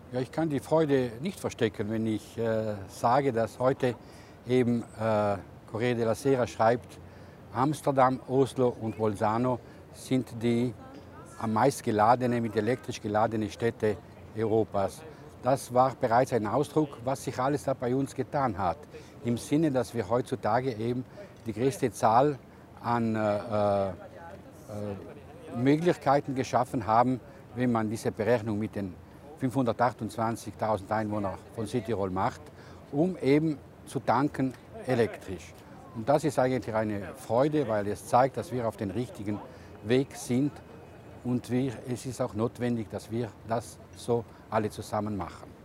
Ja, ich kann die Freude nicht verstecken, wenn ich sage, dass heute eben Corriere della Sera schreibt, Amsterdam, Oslo und Bolzano sind die am meist geladene, mit elektrisch geladene Städte Europas. Das war bereits ein Ausdruck, was sich alles da bei uns getan hat. Im Sinne, dass wir heutzutage eben die größte Zahl an Möglichkeiten geschaffen haben, wenn man diese Berechnung mit den 528.000 Einwohnern von Südtirol macht, um eben zu tanken elektrisch. Und das ist eigentlich eine Freude, weil es zeigt, dass wir auf dem richtigen Weg sind und es ist auch notwendig, dass wir das so alle zusammen machen.